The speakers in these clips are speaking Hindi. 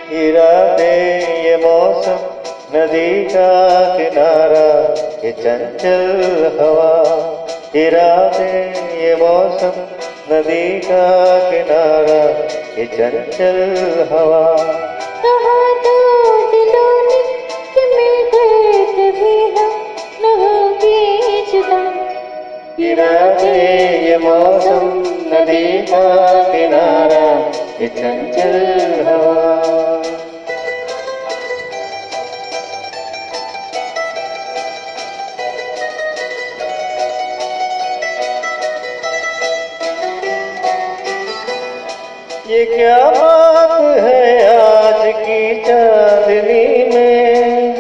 इरादे ये मौसम नदी का किनारा, ये चंचल हवा। इरादे ये मौसम नदी का किनारा, ये चंचल हवा। कहा दो दिलों ने कि मिलकर कभी हम न होंगे जुदा। इरादे ये मौसम नदी का किनारा, ये चंचल हवा। ये क्या बात है आज की चांदनी में,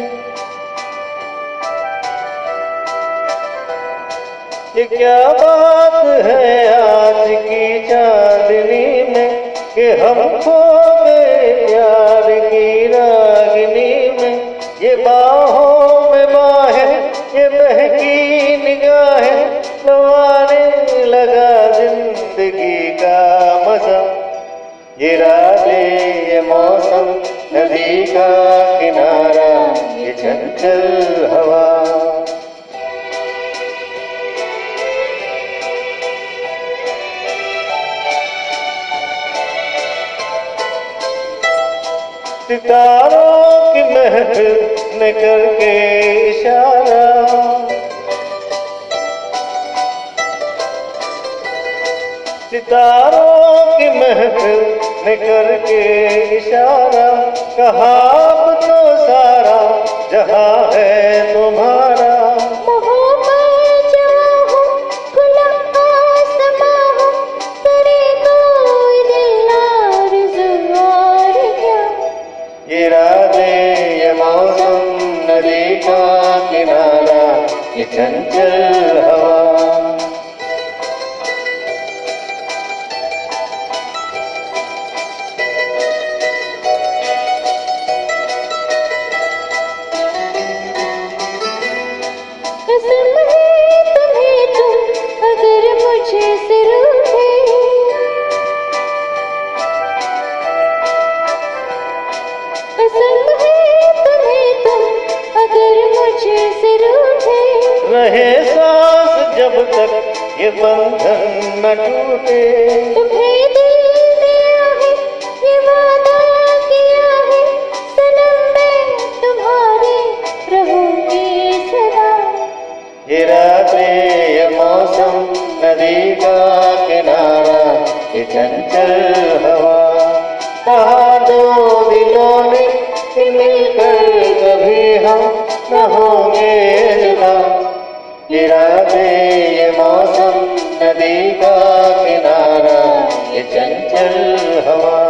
ये क्या बात है आज की चांदनी में, कि हम खो गए प्यार की रागिनी में। ये बाहों में बाहें, ये बहकी निगाहें, लुभाने लगा जिंदगी का मजा। इरादे ये मौसम नदी का किनारा, ये चंचल हवा। सितारों की महफिल में करके इशारा, सितारों की महफिल में करके इशारा, कहा अब तो सारा जहां है तुम्हारा। इरादे ये मौसम नदी का किनारा, ये चंचल हवा। कसम है तुम्हें तुम अगर मुझे से रूठे, कसम है तुम्हें तुम अगर मुझे से रूठे। रहे सांस जब तक ये बंधन न टूटे, तुम्हें दिल दिया है ये वादा किया है, सनम मैं तुम्हारी रहूंगी सदा। इरादे ये मौसम नदी का किनारा, ये चंचल हवा। कहा दो दिलों ने कि मिलकर कभी हम न होंगे जुदा। इरादे ये मौसम नदी का किनारा, ये चंचल हवा।